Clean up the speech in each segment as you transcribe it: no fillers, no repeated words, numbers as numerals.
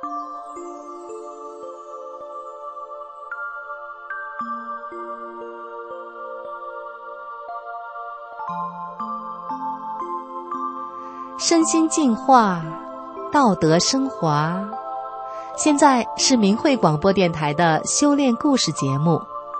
身心净化，道德升华。现在是明慧广播电台的修炼故事节目。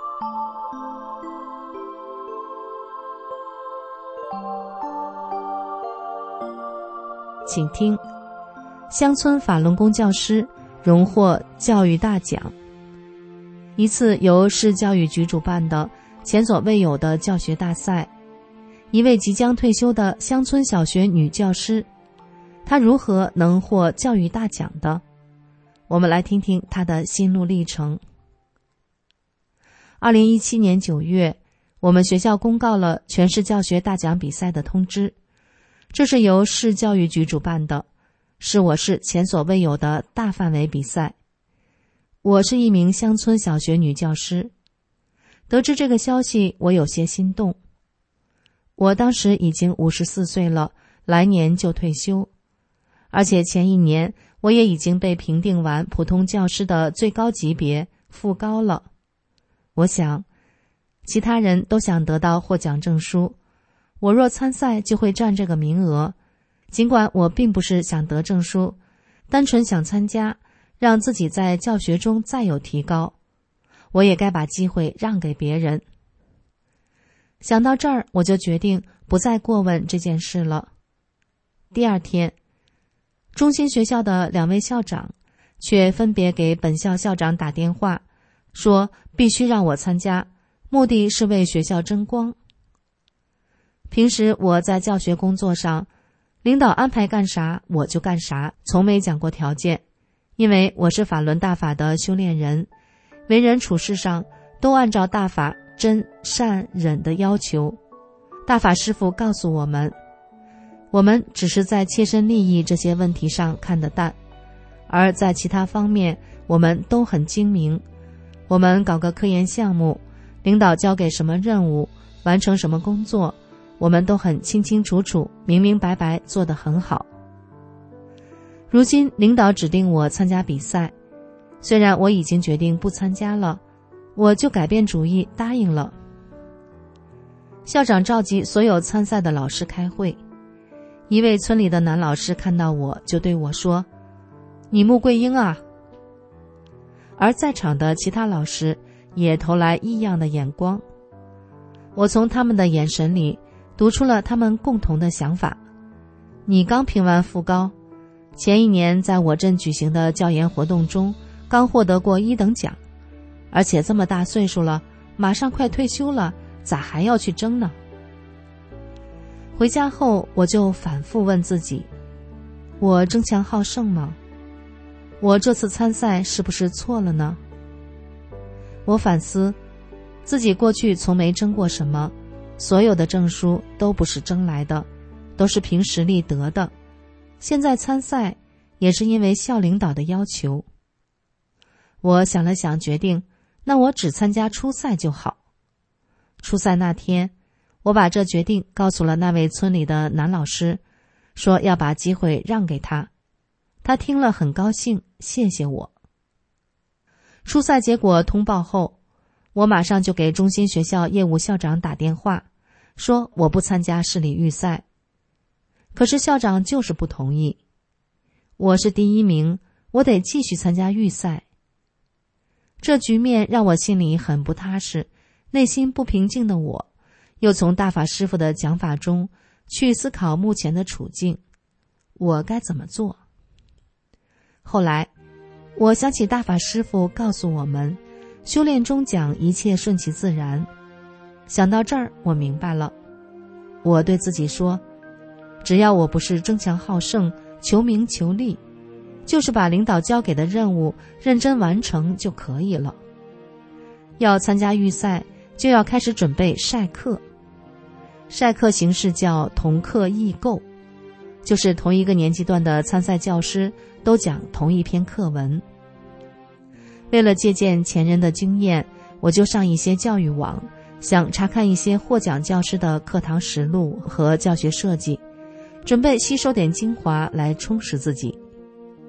请听，乡村法轮功教师荣获教育大奖。一次由市教育局主办的前所未有的教学大赛，一位即将退休的乡村小学女教师，她如何能获教育大奖的？我们来听听她的心路历程。2017年9月，我们学校公告了全市教学大奖比赛的通知，这是由市教育局主办的，是我市前所未有的大范围比赛。我是一名乡村小学女教师，得知这个消息，我有些心动。我当时已经54岁了，来年就退休，而且前一年我也已经被评定完普通教师的最高级别副高了。我想，其他人都想得到获奖证书，我若参赛就会占这个名额。尽管我并不是想得证书，单纯想参加，让自己在教学中再有提高，我也该把机会让给别人。想到这儿，我就决定不再过问这件事了。第二天，中心学校的2位校长却分别给本校校长打电话，说必须让我参加，目的是为学校争光。平时我在教学工作上，领导安排干啥我就干啥，从没讲过条件，因为我是法轮大法的修炼人，为人处事上都按照大法真善忍的要求。大法师父告诉我们只是在切身利益这些问题上看得淡，而在其他方面我们都很精明。我们搞个科研项目，领导交给什么任务，完成什么工作，我们都很清清楚楚，明明白白，做得很好。如今领导指定我参加比赛，虽然我已经决定不参加了，我就改变主意答应了。校长召集所有参赛的老师开会，一位村里的男老师看到我就对我说：“你穆桂英啊。”而在场的其他老师也投来异样的眼光，我从他们的眼神里读出了他们共同的想法：你刚评完副高，前一年在我镇举行的教研活动中刚获得过1等奖，而且这么大岁数了，马上快退休了，咋还要去争呢？回家后我就反复问自己，我争强好胜吗？我这次参赛是不是错了呢？我反思自己过去从没争过什么，所有的证书都不是争来的，都是凭实力得的。现在参赛也是因为校领导的要求。我想了想，决定那我只参加初赛就好。初赛那天，我把这决定告诉了那位村里的男老师，说要把机会让给他。他听了很高兴，谢谢我。初赛结果通报后，我马上就给中心学校业务校长打电话，说我不参加市里预赛。可是校长就是不同意，我是第1名，我得继续参加预赛。这局面让我心里很不踏实，内心不平静的我，又从大法师父的讲法中去思考目前的处境，我该怎么做？后来，我想起大法师父告诉我们，修炼中讲一切顺其自然。想到这儿，我明白了。我对自己说，只要我不是争强好胜、求名求利，就是把领导交给的任务认真完成就可以了。要参加预赛，就要开始准备晒课。晒课形式叫同课异构，就是同一个年级段的参赛教师都讲同一篇课文。为了借鉴前人的经验，我就上一些教育网，想查看一些获奖教师的课堂实录和教学设计，准备吸收点精华来充实自己。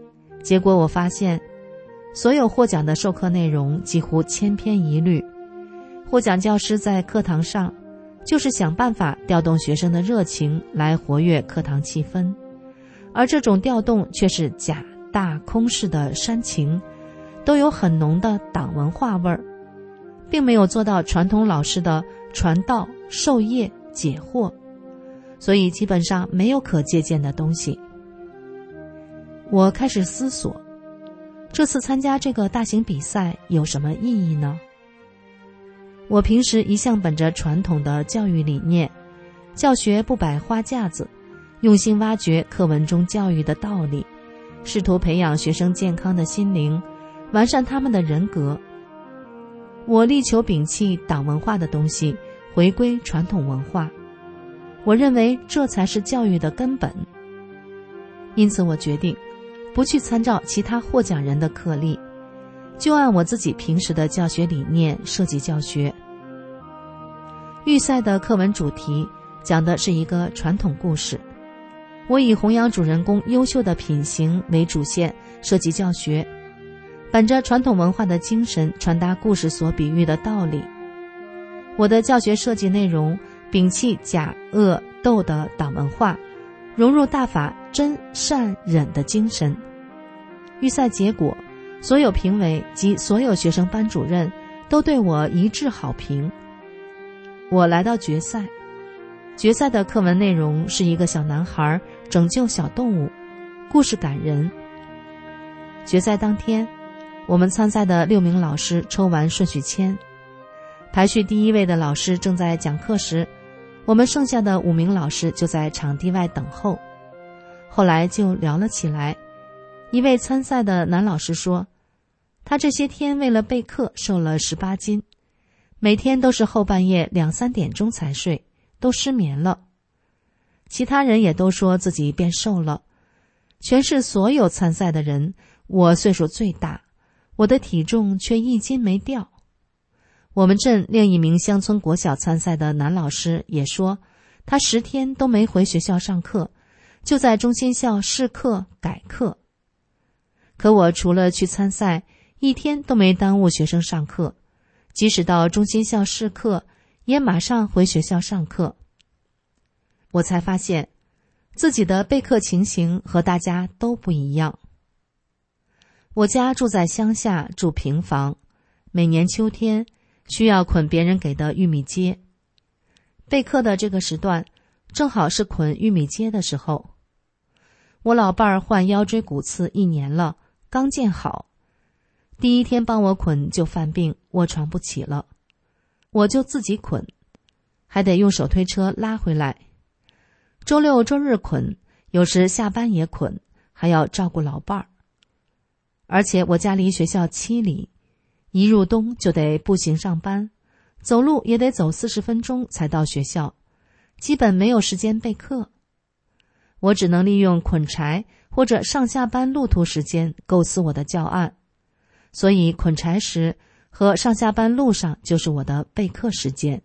结果我发现，所有获奖的授课内容几乎千篇一律。获奖教师在课堂上就是想办法调动学生的热情来活跃课堂气氛，而这种调动却是假大空式的煽情，都有很浓的党文化味儿，并没有做到传统老师的传道授业解惑，所以基本上没有可借鉴的东西。我开始思索，这次参加这个大型比赛有什么意义呢？我平时一向本着传统的教育理念，教学不摆花架子，用心挖掘课文中教育的道理，试图培养学生健康的心灵，完善他们的人格。我力求摒弃党文化的东西，回归传统文化。我认为这才是教育的根本。因此我决定不去参照其他获奖人的课例，就按我自己平时的教学理念设计教学。预赛的课文主题讲的是一个传统故事，我以弘扬主人公优秀的品行为主线设计教学，本着传统文化的精神传达故事所比喻的道理。我的教学设计内容摒弃假恶斗的党文化，融入大法真善忍的精神。预赛结果，所有评委及所有学生班主任都对我一致好评。我来到决赛，决赛的课文内容是一个小男孩拯救小动物，故事感人。决赛当天，我们参赛的6名老师抽完顺序签，排序第1位的老师正在讲课时，我们剩下的5名老师就在场地外等候。后来就聊了起来，一位参赛的男老师说，他这些天为了备课瘦了18斤，每天都是后半夜2、3点钟才睡，都失眠了。其他人也都说自己变瘦了。全市所有参赛的人，我岁数最大，我的体重却1斤没掉。我们镇另一名乡村国小参赛的男老师也说，他10天都没回学校上课，就在中心校试课改课。可我除了去参赛，1天都没耽误学生上课，即使到中心校试课，也马上回学校上课。我才发现，自己的备课情形和大家都不一样。我家住在乡下，住平房，每年秋天需要捆别人给的玉米秸。备课的这个时段，正好是捆玉米秸的时候。我老伴儿患腰椎骨刺1年了，刚见好。第1天帮我捆就犯病，卧床不起了，我就自己捆，还得用手推车拉回来。周6、周日捆，有时下班也捆，还要照顾老伴儿。而且我家离学校7里，一入冬就得步行上班，走路也得走40分钟才到学校，基本没有时间备课。我只能利用捆柴或者上下班路途时间构思我的教案，所以捆柴时和上下班路上就是我的备课时间。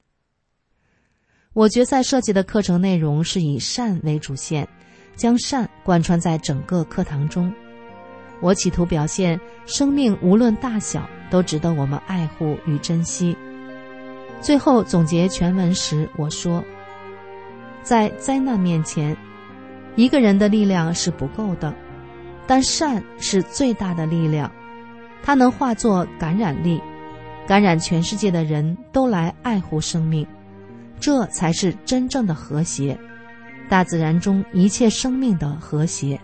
我决赛设计的课程内容是以善为主线，将善贯穿在整个课堂中。我企图表现生命无论大小都值得我们爱护与珍惜。最后总结全文时我说，在灾难面前，一个人的力量是不够的，但善是最大的力量，它能化作感染力，感染全世界的人都来爱护生命，这才是真正的和谐，大自然中一切生命的和谐。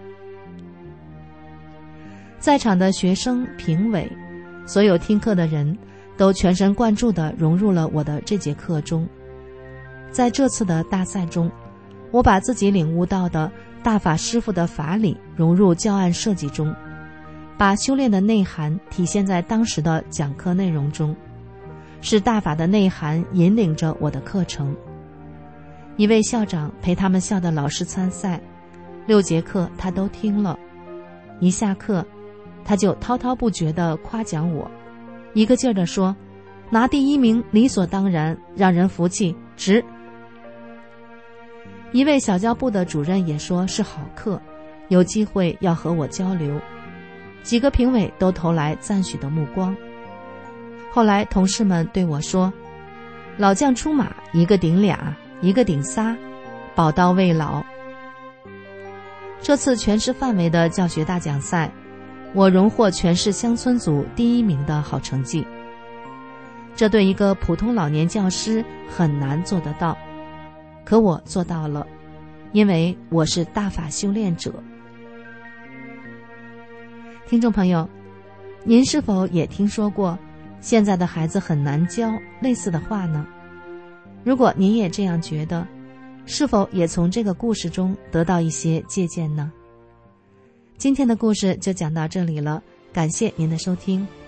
在场的学生、评委，所有听课的人都全神贯注地融入了我的这节课中。在这次的大赛中，我把自己领悟到的大法师父的法理融入教案设计中，把修炼的内涵体现在当时的讲课内容中，是大法的内涵引领着我的课程。一位校长陪他们校的老师参赛，6节课他都听了，一下课他就滔滔不绝地夸奖我，一个劲儿地说，拿第1名理所当然，让人服气，值。一位小教部的主任也说是好课，有机会要和我交流。 几个评委都投来赞许的目光。后来同事们对我说，老将出马，一个顶俩，一个顶仨，宝刀未老。这次全市范围的教学大奖赛，我荣获全市乡村组第1名的好成绩。这对一个普通老年教师很难做得到，可我做到了，因为我是大法修炼者。听众朋友，您是否也听说过现在的孩子很难教类似的话呢？如果您也这样觉得，是否也从这个故事中得到一些借鉴呢？今天的故事就讲到这里了，感谢您的收听。